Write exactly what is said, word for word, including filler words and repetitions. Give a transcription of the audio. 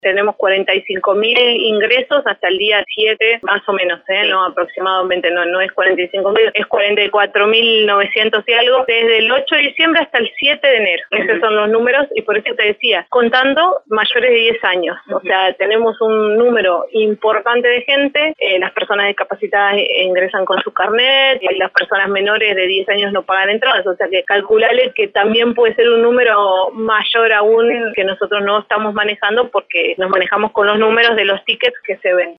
Tenemos cuarenta y cinco mil ingresos hasta el día siete, más o menos, ¿eh? No, aproximadamente, no, no es cuarenta y cinco mil, es cuarenta y cuatro mil novecientos y algo, desde el ocho de diciembre hasta el siete de enero. Uh-huh. Esos son los números, y por eso te decía, contando mayores de diez años. Uh-huh. O sea, tenemos un número importante de gente, eh, las personas discapacitadas ingresan con su carnet, y las personas menores de diez años no pagan entradas, o sea que calcularle que también puede ser un número mayor aún que nosotros no estamos manejando, porque nos manejamos con los números de los tickets que se ven.